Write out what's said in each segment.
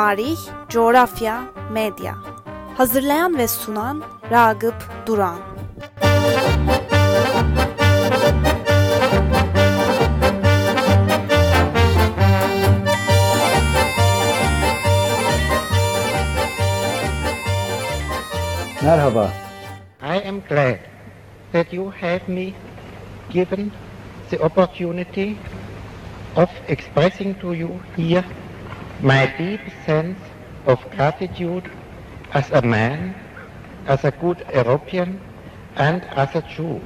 Tarih, coğrafya, medya. Hazırlayan ve sunan Ragıp Duran. Merhaba. I am glad that you have me given the opportunity of expressing to you here my deep sense of gratitude as a man, as a good European, and as a Jew.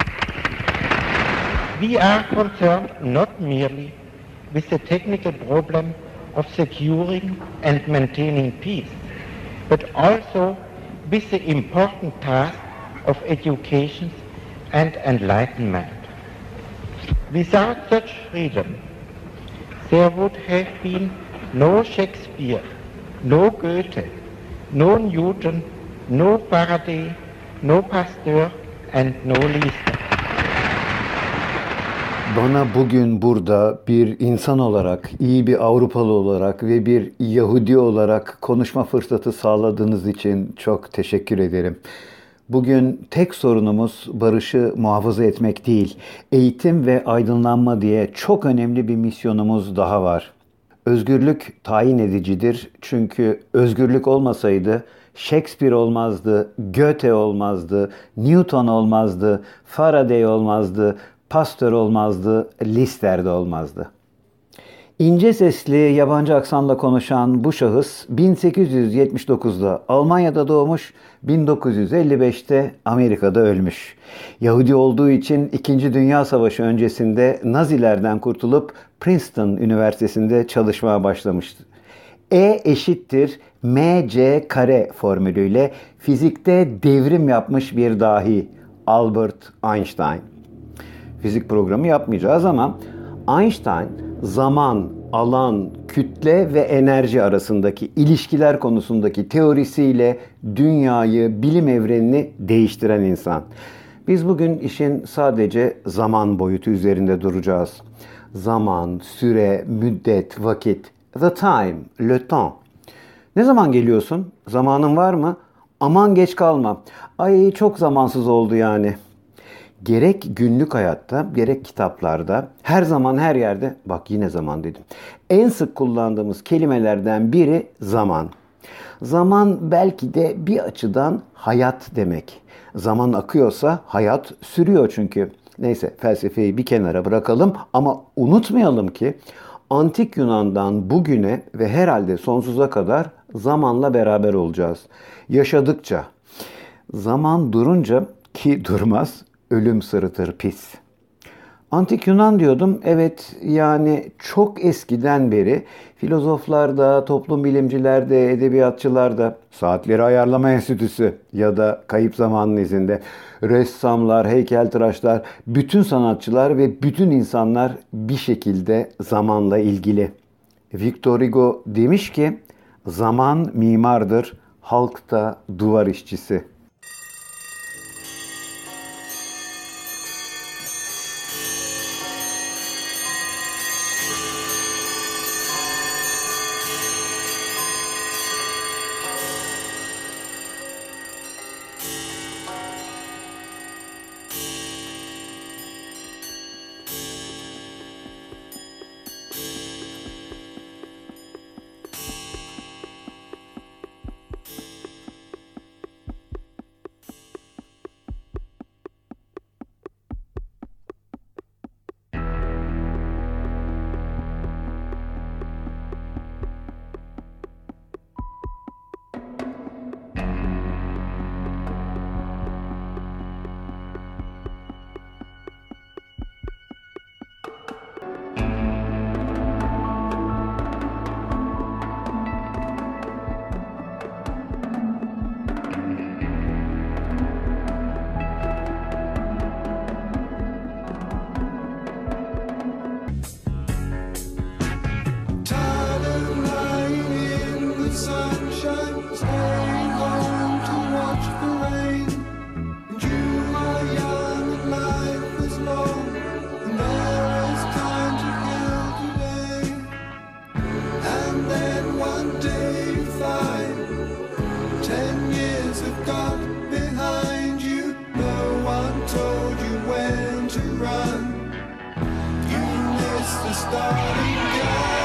We are concerned not merely with the technical problem of securing and maintaining peace, but also with the important task of education and enlightenment. Without such freedom, there would have been no Shakespeare, no Goethe, no Newton, no Faraday, no Pasteur, and no Lister. Bana bugün burada bir insan olarak, iyi bir Avrupalı olarak ve bir Yahudi olarak konuşma fırsatı sağladığınız için çok teşekkür ederim. Bugün tek sorunumuz barışı muhafaza etmek değil, eğitim ve aydınlanma diye çok önemli bir misyonumuz daha var. Özgürlük tayin edicidir çünkü özgürlük olmasaydı Shakespeare olmazdı, Goethe olmazdı, Newton olmazdı, Faraday olmazdı, Pasteur olmazdı, Lister de olmazdı. İnce sesli yabancı aksanla konuşan bu şahıs 1879'da Almanya'da doğmuş, 1955'te Amerika'da ölmüş. Yahudi olduğu için 2. Dünya Savaşı öncesinde Nazilerden kurtulup Princeton Üniversitesi'nde çalışmaya başlamıştı. E eşittir mc kare formülüyle fizikte devrim yapmış bir dahi Albert Einstein. Fizik programı yapmayacağız ama Einstein zaman, alan, kütle ve enerji arasındaki ilişkiler konusundaki teorisiyle dünyayı, bilim evrenini değiştiren insan. Biz bugün işin sadece zaman boyutu üzerinde duracağız. Zaman, süre, müddet, vakit. The time, le temps. Ne zaman geliyorsun? Zamanın var mı? Aman geç kalma. Ay çok zamansız oldu yani. Gerek günlük hayatta, gerek kitaplarda, her zaman her yerde, bak yine zaman dedim. En sık kullandığımız kelimelerden biri zaman. Zaman belki de bir açıdan hayat demek. Zaman akıyorsa hayat sürüyor çünkü. Neyse felsefeyi bir kenara bırakalım ama unutmayalım ki Antik Yunan'dan bugüne ve herhalde sonsuza kadar zamanla beraber olacağız. Yaşadıkça, zaman durunca ki durmaz, ölüm sırıtır pis. Antik Yunan diyordum. Evet yani çok eskiden beri filozoflarda, toplum bilimcilerde, edebiyatçılarda, Saatleri Ayarlama Enstitüsü ya da Kayıp Zamanın izinde, ressamlar, heykeltıraşlar, bütün sanatçılar ve bütün insanlar bir şekilde zamanla ilgili. Victor Hugo demiş ki, zaman mimardır, halk da duvar işçisi. gone behind you. No one told you when to run. You missed the starting gun.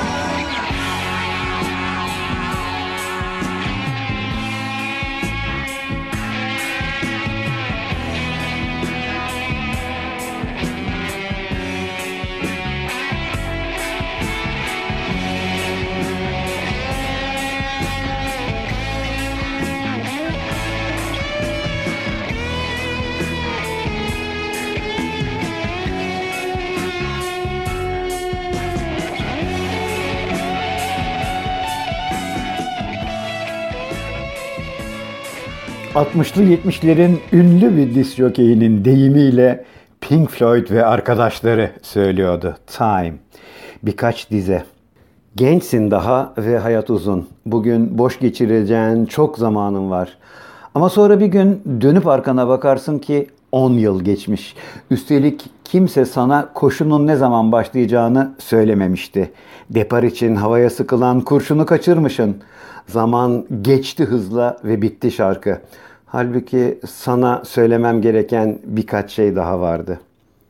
60'lı 70'lerin ünlü bir disk jokeyinin deyimiyle Pink Floyd ve arkadaşları söylüyordu. Time. Birkaç dize. Gençsin daha ve hayat uzun. Bugün boş geçireceğin çok zamanın var. Ama sonra bir gün dönüp arkana bakarsın ki 10 yıl geçmiş. Üstelik kimse sana koşunun ne zaman başlayacağını söylememişti. Depar için havaya sıkılan kurşunu kaçırmışsın. Zaman geçti hızla ve bitti şarkı. Halbuki sana söylemem gereken birkaç şey daha vardı.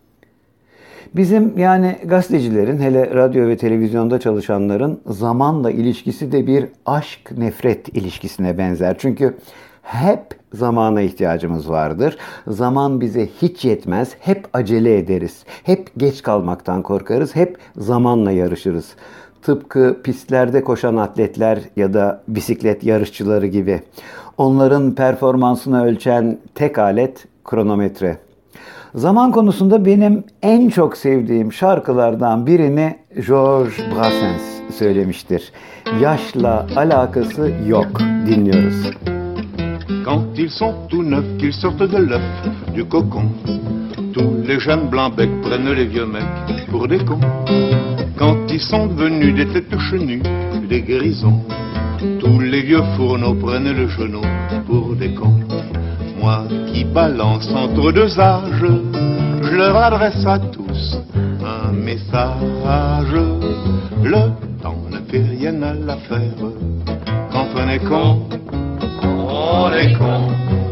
Bizim yani gazetecilerin, hele radyo ve televizyonda çalışanların zamanla ilişkisi de bir aşk-nefret ilişkisine benzer. Çünkü hep zamana ihtiyacımız vardır. Zaman bize hiç yetmez. Hep acele ederiz. Hep geç kalmaktan korkarız. Hep zamanla yarışırız. Tıpkı pistlerde koşan atletler ya da bisiklet yarışçıları gibi. Onların performansını ölçen tek alet kronometre. Zaman konusunda benim en çok sevdiğim şarkılardan birini Georges Brassens söylemiştir. Yaşla alakası yok. Dinliyoruz. Quand ils sont tout neufs, qu'ils sortent de l'œuf, du cocon, tous les jeunes blancs-becs prennent les vieux mecs pour des cons. Quand ils sont devenus des têtes chenues, des grisons, tous les vieux fourneaux prennent le genou pour des cons. Moi qui balance entre deux âges, je leur adresse à tous un message. Le temps ne fait rien à l'affaire. Quand on est con, on est con.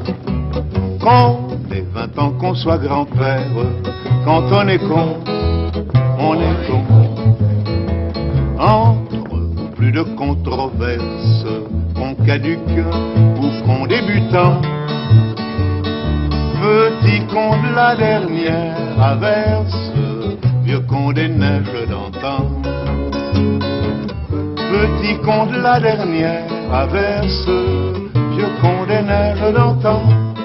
Qu'on ait 20 ans, qu'on soit grand-père. Quand on est con, on est con. Entre plus de controverses, qu'on caduque ou qu'on débutant. Petit con de la dernière averse, vieux con des neiges d'antan. Petit con de la dernière averse, vieux con des neiges d'antan.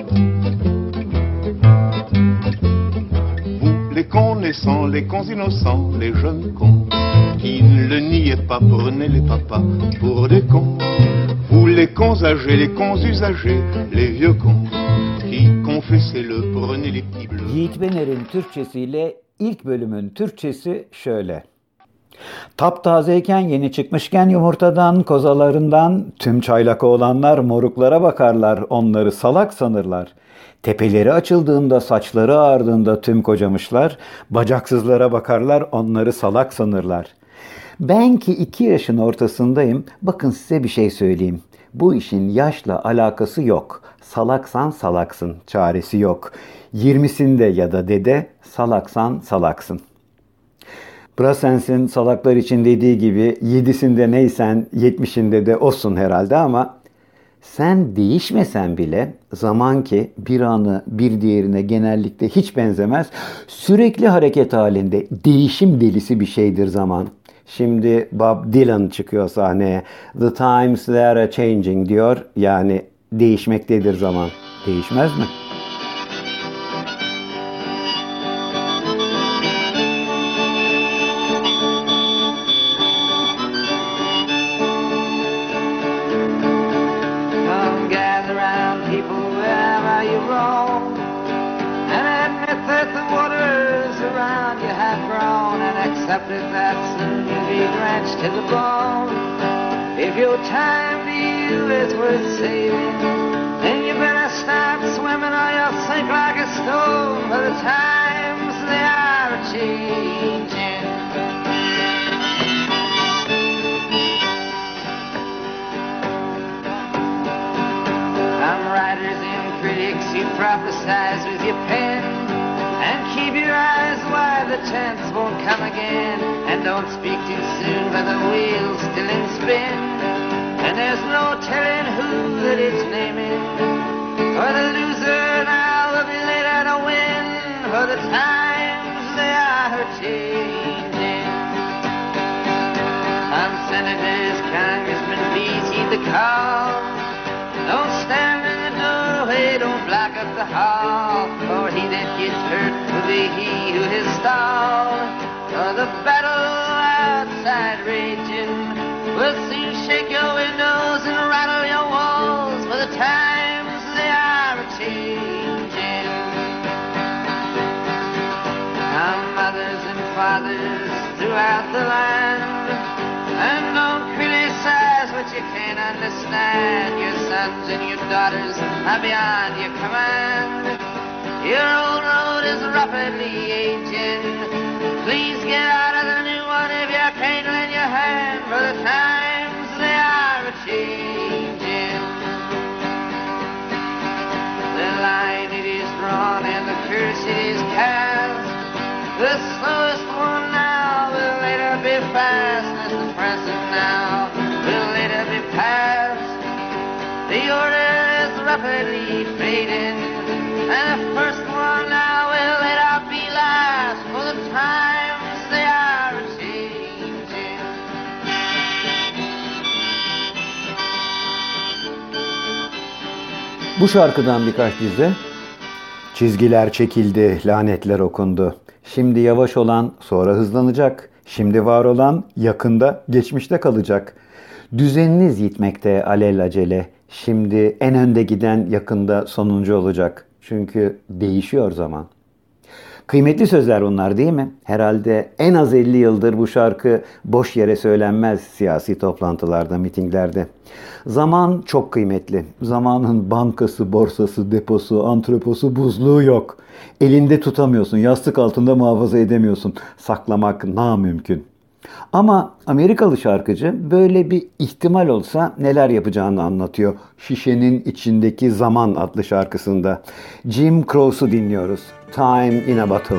Vous les cons naissants, les cons innocents, les jeunes cons, qui ne le niaient pas, prenez les papas pour des cons. Vous les cons âgés, les cons usagés, les vieux cons, qui confessez-le, prenez les petits bleus. Yiğit Bener'in Türkçesiyle ilk bölümün Türkçesi şöyle. Taptazeyken, yeni çıkmışken yumurtadan, kozalarından, tüm çaylak oğlanlar moruklara bakarlar, onları salak sanırlar. Tepeleri açıldığında, saçları ağardığında tüm kocamışlar, bacaksızlara bakarlar, onları salak sanırlar. Ben ki 2 yaşın ortasındayım, bakın size bir şey söyleyeyim. Bu işin yaşla alakası yok. Salaksan salaksın, çaresi yok. 20'sinde ya da dede, salaksan salaksın. Brassens'in salaklar için dediği gibi 7'sinde neysen 70'inde de olsun herhalde, ama sen değişmesen bile zaman ki bir anı bir diğerine genellikle hiç benzemez. Sürekli hareket halinde, değişim delisi bir şeydir zaman. Şimdi Bob Dylan çıkıyor sahneye. The times they are changing diyor. Yani değişmektedir zaman. Değişmez mi? Come gather round people wherever you roam, and admit that the waters around you have grown, and accept it that soon you'll be drenched to the bone. If your time to you is worth saving, then you better start swimming or you'll sink like a stone, for the times they are changing. Some writers and critics, you prophesize with your pen, and keep your eyes wide, the chance won't come again. And don't speak too soon, for the wheel's still in spin, and there's no telling who that it's naming. For the loser now will be later to win, for the times they are changing. Some senators, congressmen, please heed the call. Don't stand in the doorway, don't block up the hall, for he that gets hurt will be he who has stalled. For the battle outside raging will soon shake your windows and rattle your walls, for the times they are a-changing. Some mothers and fathers throughout the land, and don't criticize what you can't understand. Your sons and your daughters are beyond your command. Your old road is rapidly aging. Please get out of the new one if you can't lend your hand, for the times they are a-changing. The line it is drawn and the curse it is cast. The slowest one now will later be fast, as the present now will later be past. The order is rapidly fading, and the first one now will later be last, for the times they are a-changing. Bu şarkıdan birkaç dize. Çizgiler çekildi, lanetler okundu. Şimdi yavaş olan sonra hızlanacak. Şimdi var olan yakında geçmişte kalacak. Düzeniniz yitmekte alelacele. Şimdi en önde giden yakında sonuncu olacak. Çünkü değişiyor zaman. Kıymetli sözler bunlar değil mi? Herhalde en az 50 yıldır bu şarkı boş yere söylenmez siyasi toplantılarda, mitinglerde. Zaman çok kıymetli. Zamanın bankası, borsası, deposu, antreposu, buzluğu yok. Elinde tutamıyorsun, yastık altında muhafaza edemiyorsun. Saklamak namümkün. Ama Amerikalı şarkıcı böyle bir ihtimal olsa neler yapacağını anlatıyor. Şişenin içindeki Zaman adlı şarkısında. Jim Crows'u dinliyoruz. Time in a Bottle.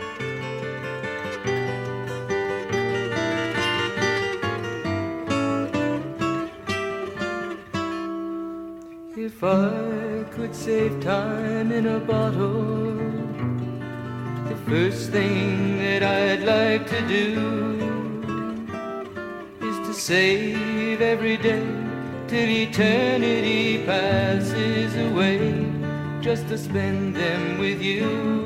If I could save time in a bottle, the first thing that I'd like to do is to save every day till eternity passes away, just to spend them with you.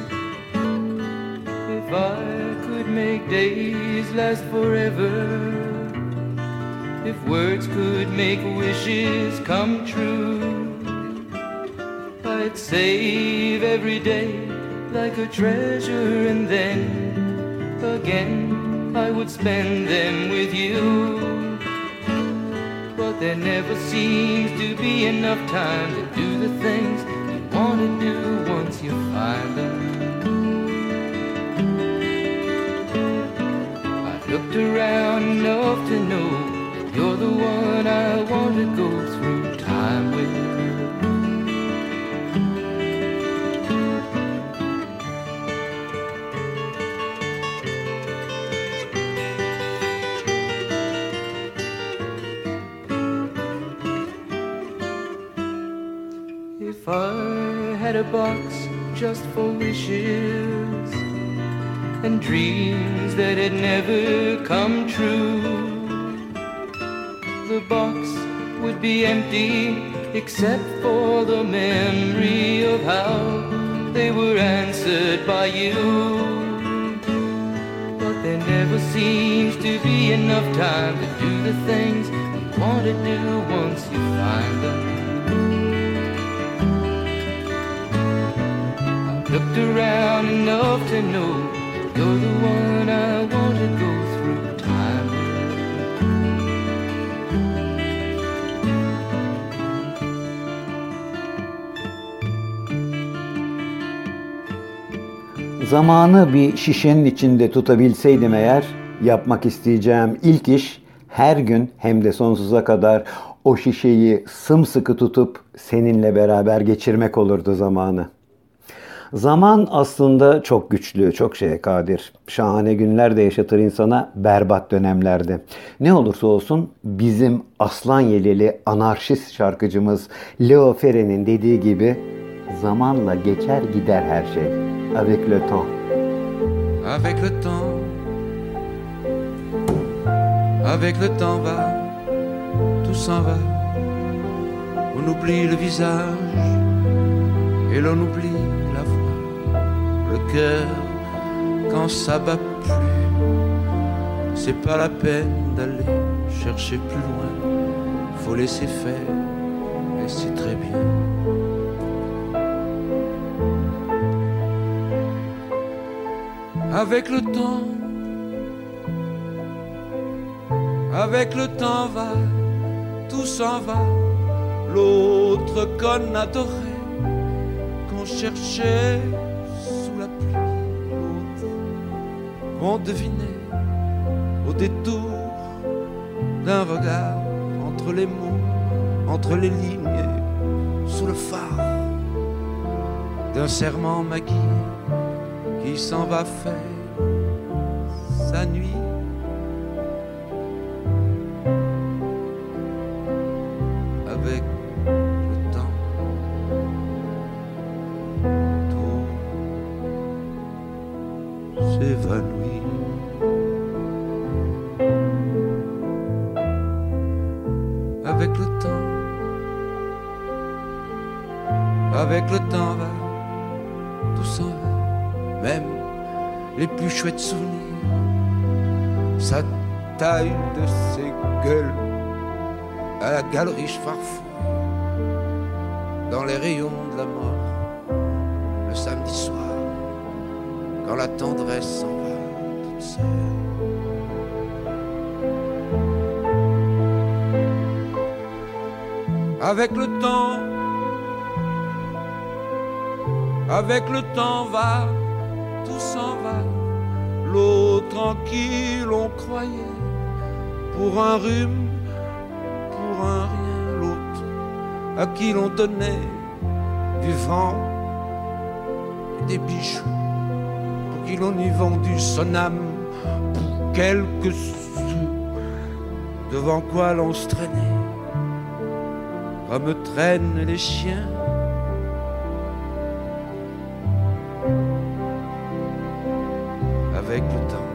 If I could make days last forever, if words could make wishes come true, I'd save every day like a treasure, and then again I would spend them with you. But there never seems to be enough time to do the things you want to do once you find them. I've looked around enough to know you're the one I want to go through time with. If I had a box just for wishes and dreams that had never come true, the box would be empty except for the memory of how they were answered by you. But there never seems to be enough time to do the things you want to do once you find them. I've looked around enough to know you're the one I want to go through time with. Zamanı bir şişenin içinde tutabilseydim eğer, yapmak isteyeceğim ilk iş her gün hem de sonsuza kadar o şişeyi sımsıkı tutup seninle beraber geçirmek olurdu zamanı. Zaman aslında çok güçlü, çok şeye kadir. Şahane günler de yaşatır insana berbat dönemlerde. Ne olursa olsun bizim aslan yeleli anarşist şarkıcımız Leo Ferre'nin dediği gibi zamanla geçer gider her şey. Avec le temps. Avec le temps, avec le temps va, tout s'en va. On oublie le visage et l'on oublie la voix, le cœur quand ça bat plus. C'est pas la peine d'aller chercher plus loin, faut laisser faire et c'est très bien. Avec le temps va, tout s'en va. L'autre qu'on adorait, qu'on cherchait sous la pluie, l'autre qu'on devinait au détour d'un regard, entre les mots, entre les lignes, sous le phare d'un serment maquillé qui s'en va faire sa nuit. Avec le temps, tout s'évanouit. Avec le temps va, tout s'en va. Même les plus chouettes souvenirs, sa taille de ses gueules à la galerie Farfouille, dans les rayons de la mort, le samedi soir, quand la tendresse s'en va toute seule. Avec le temps va, tout s'en va. L'eau tranquille, on croyait, pour un rhume, pour un rien, l'autre à qui l'on donnait du vent et des bijoux, pour qui l'on y vendu son âme pour quelques sous, devant quoi l'on se traînait, comme traînent les chiens. Avec le temps.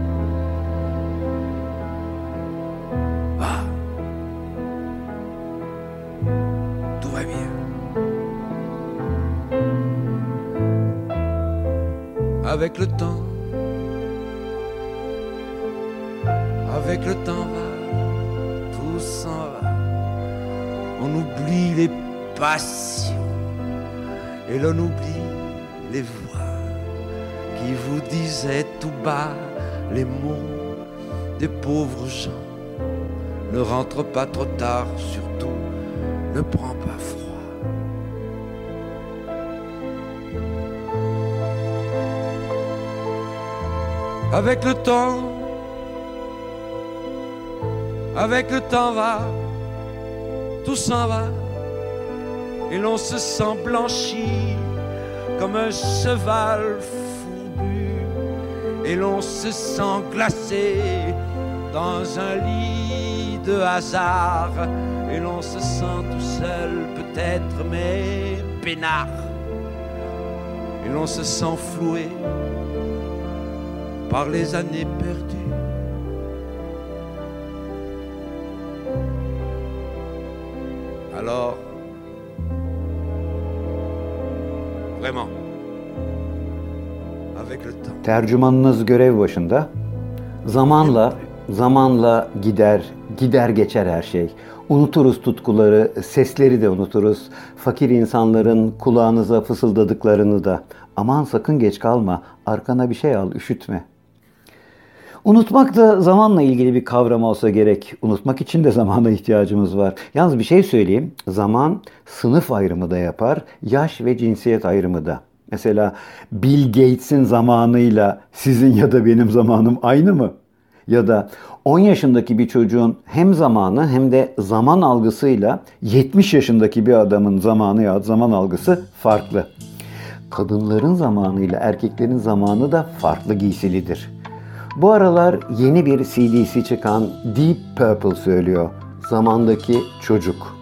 Ah, tout va bien. Avec le temps va, tout s'en va. On oublie les passions et l'on oublie les voix qui vous disait tout bas les mots des pauvres gens. Ne rentre pas trop tard, surtout, ne prends pas froid. Avec le temps va, tout s'en va, et l'on se sent blanchi comme un cheval fourbu, et l'on se sent glacé dans un lit de hasard, et l'on se sent tout seul peut-être, mais peinard, et l'on se sent floué par les années perdues. Alors, vraiment, avec le temps. Tercümanınız görev başında. Zamanla gider geçer her şey. Unuturuz tutkuları, sesleri de unuturuz. Fakir insanların kulağınıza fısıldadıklarını da. Aman sakın geç kalma, arkana bir şey al, üşütme. Unutmak da zamanla ilgili bir kavram olsa gerek. Unutmak için de zamana ihtiyacımız var. Yalnız bir şey söyleyeyim. Zaman sınıf ayrımı da yapar, yaş ve cinsiyet ayrımı da. Mesela Bill Gates'in zamanıyla sizin ya da benim zamanım aynı mı? Ya da 10 yaşındaki bir çocuğun hem zamanı hem de zaman algısıyla 70 yaşındaki bir adamın zamanı ya zaman algısı farklı. Kadınların zamanıyla erkeklerin zamanı da farklı giysilidir. Bu aralar yeni bir CD'si çıkan Deep Purple söylüyor. Zamandaki çocuk.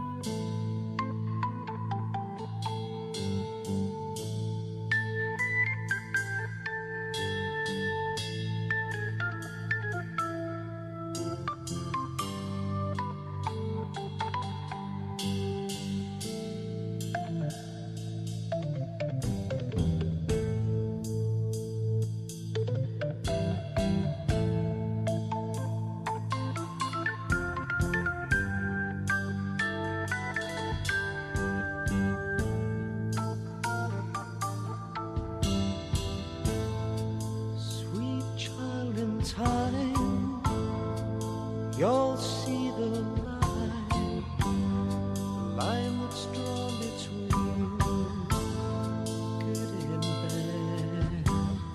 time, you'll see the line that's drawn between good and bad.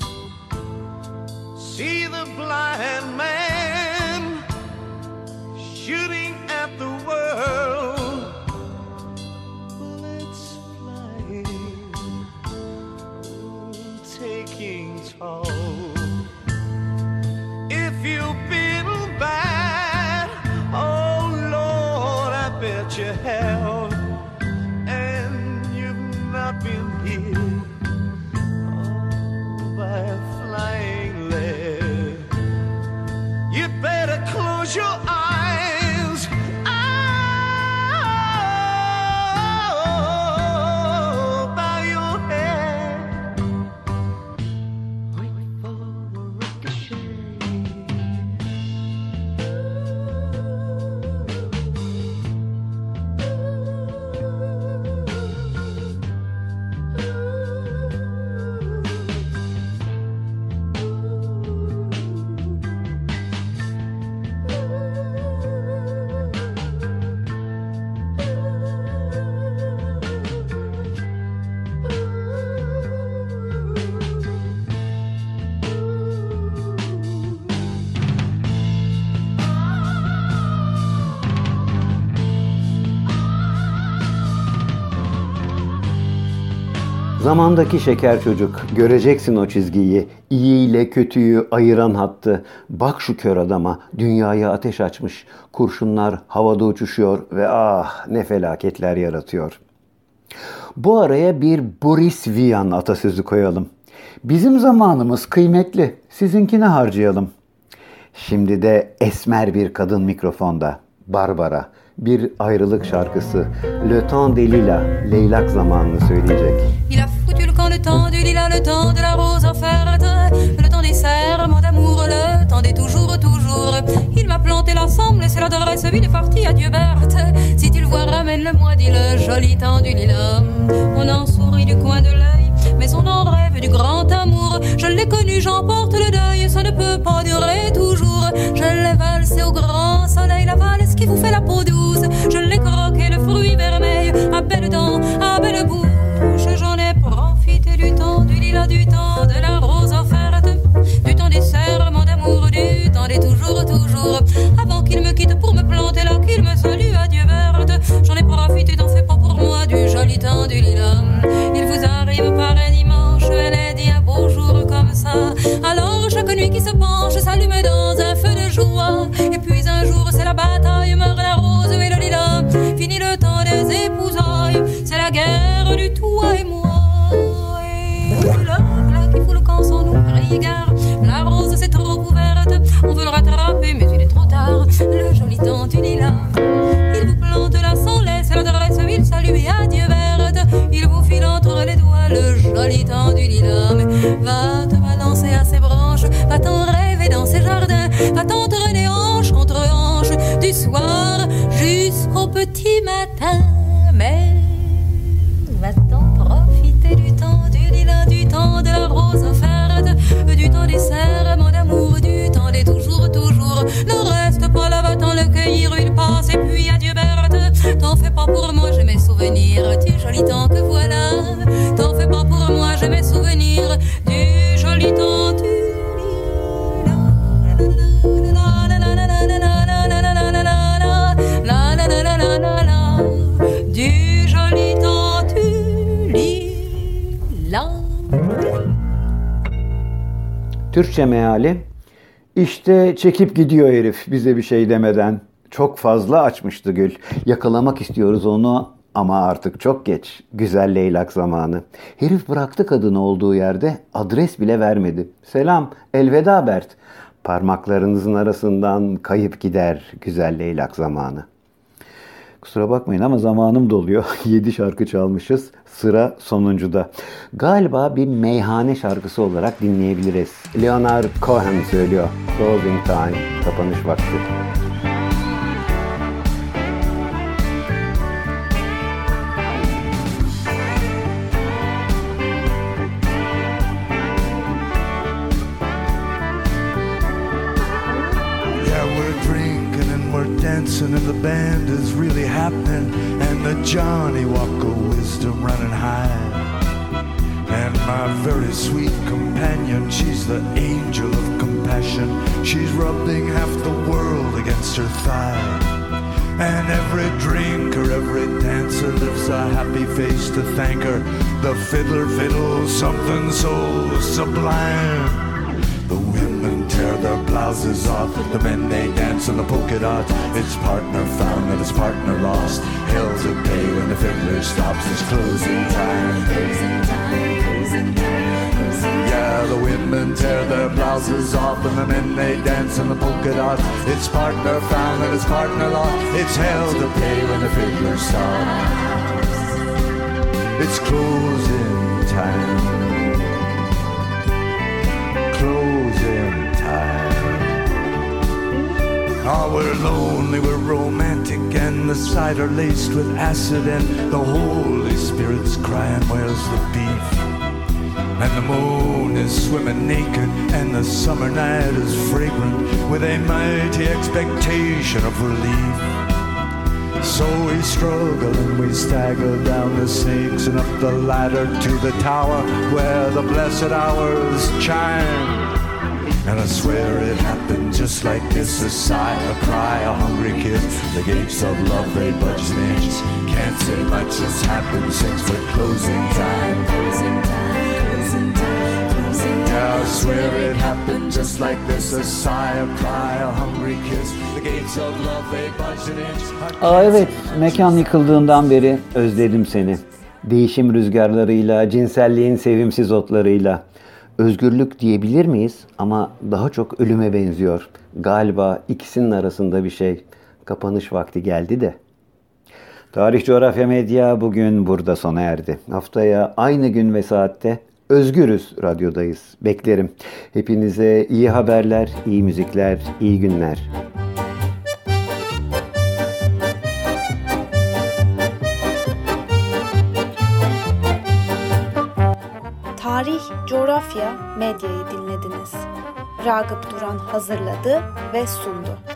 See the blind man shooting at the world, bullets flying, taking toll. If you've been bad, oh Lord, I bet you have, and you've not been hit by a flying lead. You better close your eyes. Oh, bow your head. Wait for the ricochet. Zamandaki şeker çocuk, göreceksin o çizgiyi, iyi ile kötüyü ayıran hattı. Bak şu kör adama, dünyaya ateş açmış, kurşunlar havada uçuşuyor ve ah ne felaketler yaratıyor. Bu araya bir Boris Vian atasözü koyalım. Bizim zamanımız kıymetli, sizinkini harcayalım. Şimdi de esmer bir kadın mikrofonda, Barbara, bir ayrılık şarkısı, Le Temps des Lilas, leylak zamanını söyleyecek. Il a foutu le camp, le temps du lilas, le temps de la rose offerte, le temps des serments d'amour, le temps des toujours, toujours. Il m'a planté l'ensemble, c'est l'adresse, il est parti, adieu Berthe. Si tu le vois, ramène-le-moi, dis le joli temps du lilas. On en sourit du coin de l'œil, mais on en rêve du grand amour. Je l'ai connu, j'en porte le deuil, ça ne peut pas durer toujours. Je l'ai valsé au grand soleil, la valse qui vous fait la peau douce. Je l'ai croqué, le fruit vermeil, à belle dent, à belle bouche. J'en ai profité du temps du lilas, du temps de la rose offerte, du temps des serments d'amour, du temps des toujours, toujours. Avant qu'il me quitte pour me planter là, qu'il me salue, adieu Berthe. J'en ai profité, t'en fais pas pour moi, du joli temps du lilas. Il vous arrive par un dimanche, elle est dit un beau jour comme ça. Alors chaque nuit qui se penche s'allume dans un feu de joie. Et puis un jour c'est la bataille, meurt la rose et le lilas. Fini le temps des épousailles, c'est la guerre du toi et moi. Et là qui fout le camp sans nous regarde. La rose c'est trop ouverte, on veut le rattraper mais il est trop tard. Le joli temps du lilas, il vous plante là sans laisse, l'adresse il salue et adieu Berthe. Il vous file entre les doigts le joli temps du lilas. Mais va te balancer à ses branches, va t'en rêver dans ses jardins, va t'en traîner hanche contre hanche du soir jusqu'au petit matin. Mais va-t'en profiter du temps du lilas, du temps de la rose offerte, du temps des serments d'amour, du temps des toujours, toujours. Ne reste pas là, va-t'en le cueillir, il passe et puis adieu Berthe. T'en fais pas pour moi, j'ai mes souvenirs du joli temps que voilà. T'en fais pas pour moi, j'ai mes souvenirs du joli temps du lilas. Türkçe meali: İşte çekip gidiyor herif bize bir şey demeden. Çok fazla açmıştı gül. Yakalamak istiyoruz onu ama artık çok geç. Güzel leylak zamanı. Herif bıraktı kadını olduğu yerde, adres bile vermedi. Selam, elveda Bert. Parmaklarınızın arasından kayıp gider güzel leylak zamanı. Kusura bakmayın ama zamanım doluyor. 7 şarkı çalmışız. Sıra sonuncuda. Galiba bir meyhane şarkısı olarak dinleyebiliriz. Leonard Cohen söylüyor. Closing Time, kapanış vakti. Dancing and the band is really happening, and the Johnny Walker wisdom running high. And my very sweet companion, she's the angel of compassion. She's rubbing half the world against her thigh. And every drinker, every dancer lifts a happy face to thank her. The fiddler fiddles something so sublime. The women tear their blouses off, the men they dance in the polka dot. Its partner found and its partner lost. Hell to pay when the fiddler stops. It's closing time. Closing time, closing time, closing time. Yeah, the women tear their blouses off and the men they dance in the polka dot. Its partner found and its partner lost. It's hell to pay when the fiddler stops. It's closing time. Closing time. Oh, we're lonely, we're romantic, and the cider laced with acid, and the Holy Spirit's crying, where's the beef? And the moon is swimming naked, and the summer night is fragrant with a mighty expectation of relief. So we struggle and we stagger down the snakes and up the ladder to the tower where the blessed hours chime. And I swear it happened just like this. A sigh, a cry, a hungry kiss. The gates of love, they budge an inch. Can't say much has happened since we're closing time. Closing time, closing time, closing time. Yeah, I swear it happened just like this. A sigh, a cry, a hungry kiss. The gates of love, they budge an inch. Evet, mekan yıkıldığından beri özledim seni. Değişim rüzgarlarıyla, cinselliğin sevimsiz otlarıyla. Özgürlük diyebilir miyiz? Ama daha çok ölüme benziyor. Galiba ikisinin arasında bir şey. Kapanış vakti geldi de. Tarih Coğrafya Medya bugün burada sona erdi. Haftaya aynı gün ve saatte Özgürüz Radyo'dayız. Beklerim. Hepinize iyi haberler, iyi müzikler, iyi günler. Tarih, Coğrafya, Medya'yı dinlediniz. Ragıp Duran hazırladı ve sundu.